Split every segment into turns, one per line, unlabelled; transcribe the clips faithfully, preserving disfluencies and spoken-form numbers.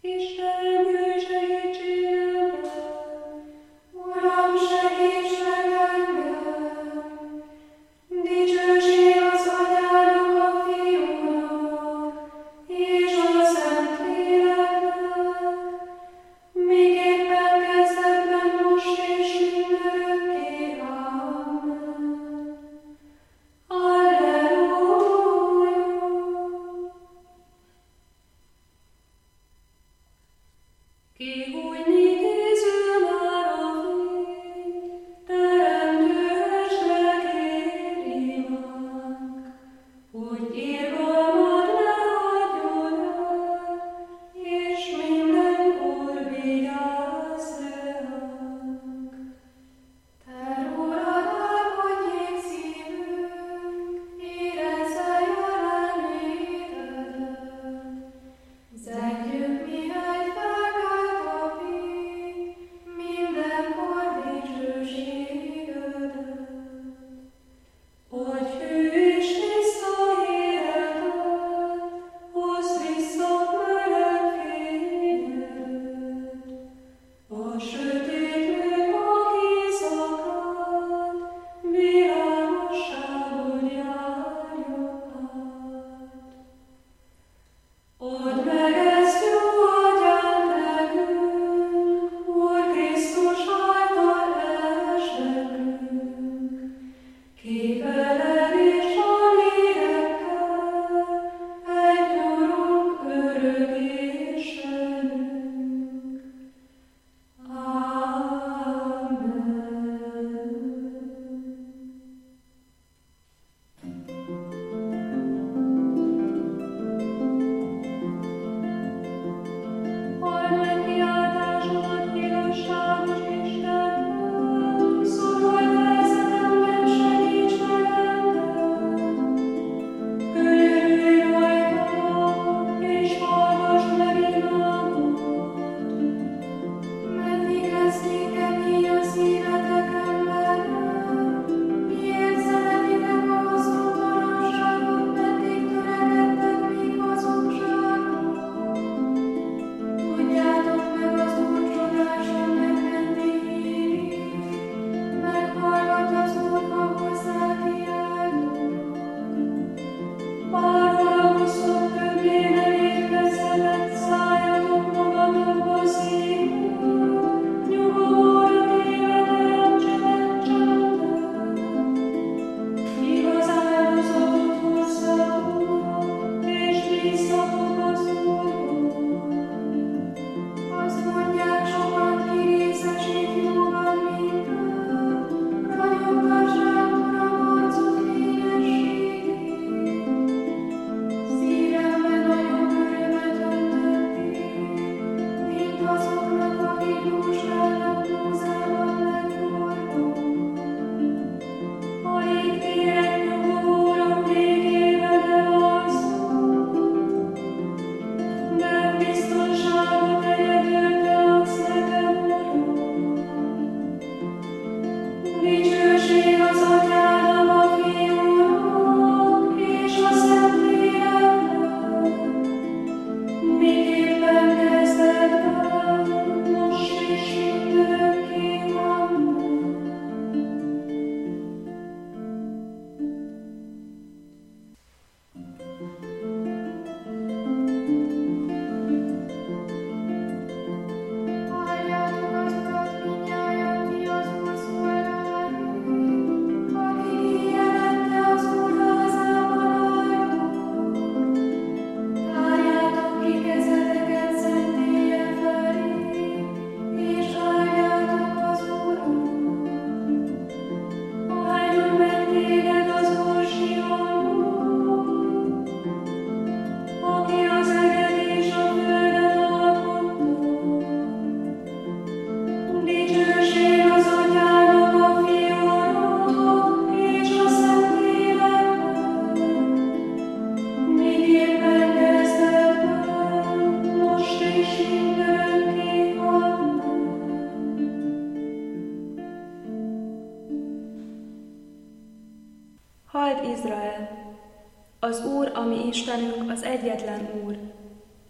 Izrael! Az Úr, a mi Istenünk, az egyetlen Úr.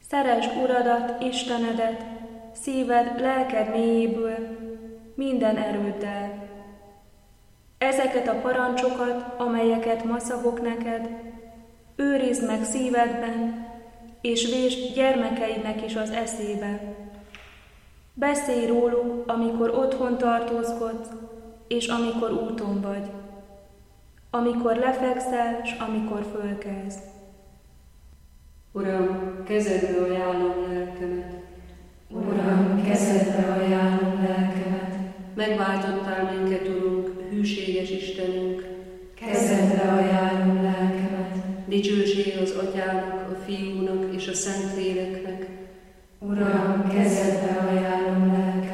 Szeresd Uradat, Istenedet, szíved, lelked mélyéből, minden erőddel. Ezeket a parancsokat, amelyeket ma szabok neked, őrizd meg szívedben, és vésd gyermekeidnek is az eszébe. Beszélj róluk, amikor otthon tartózkodsz, és amikor úton vagy, amikor lefekszel, s amikor fölkelsz.
Uram, kezedbe ajánlom lelkemet.
Uram, kezedbe ajánlom lelkemet.
Megváltottál minket, Urunk, hűséges Istenünk.
Kezedbe ajánlom lelkemet.
Dicsőség az Atyának, a Fiúnak és a Szentléleknek.
Uram, kezedbe ajánlom lelkemet.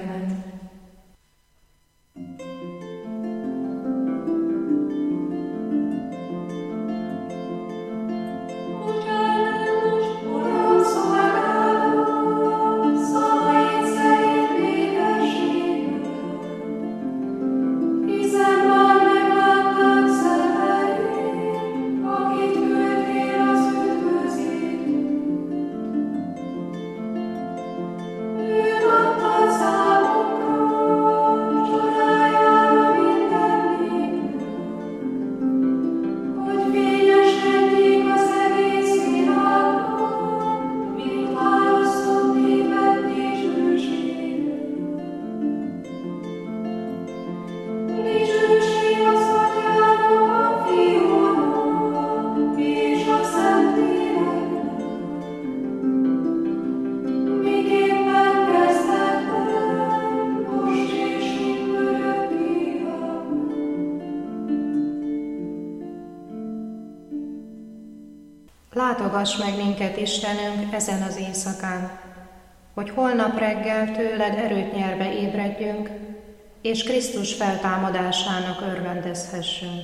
Látogass meg minket, Istenünk, ezen az éjszakán, hogy holnap reggel tőled erőt nyerve ébredjünk, és Krisztus feltámadásának örvendezhessünk,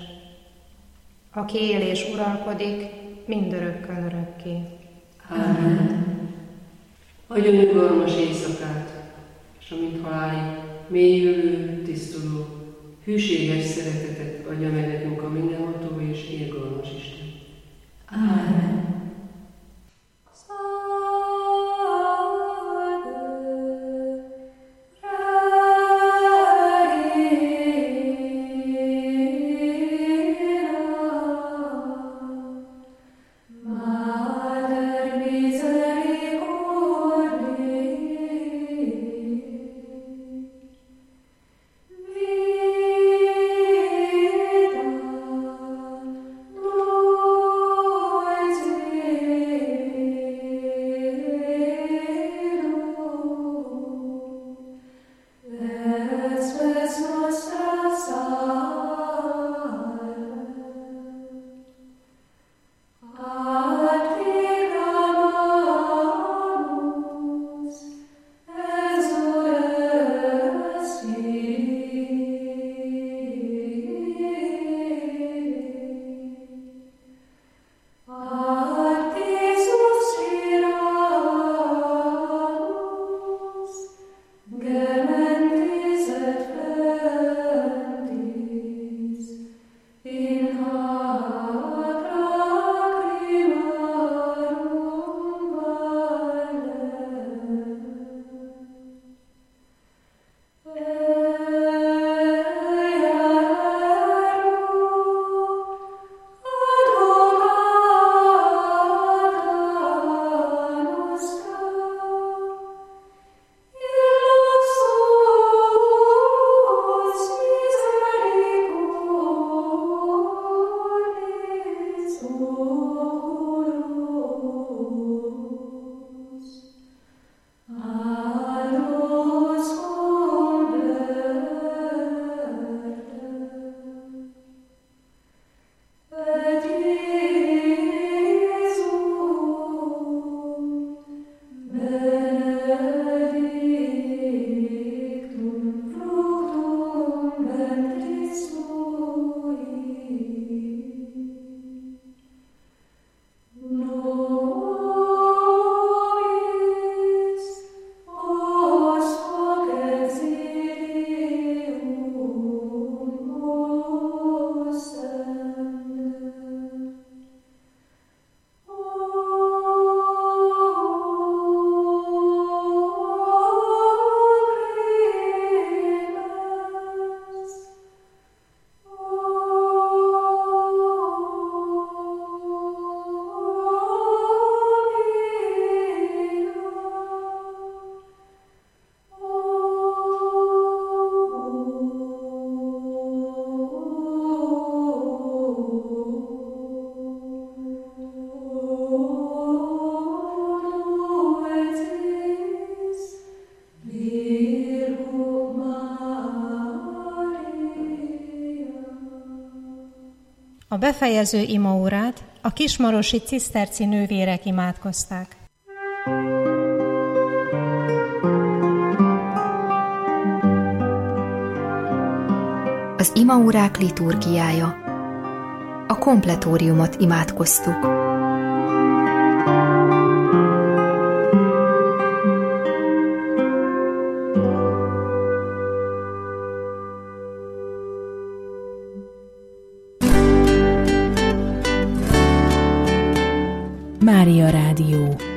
aki él és uralkodik mindörökkön örökké.
Amen.
Adjon nyugalmas éjszakát, és amint halálig mélyülő, tisztuló, hűséges szeretetet adja meg nekünk a mindenható és irgalmas Isten.
Amen.
Lord,
A befejező imaórát a kismarosi ciszterci nővérek imádkozták.
Az imaórák liturgiája. A kompletóriumot imádkoztuk.
Mária Rádió.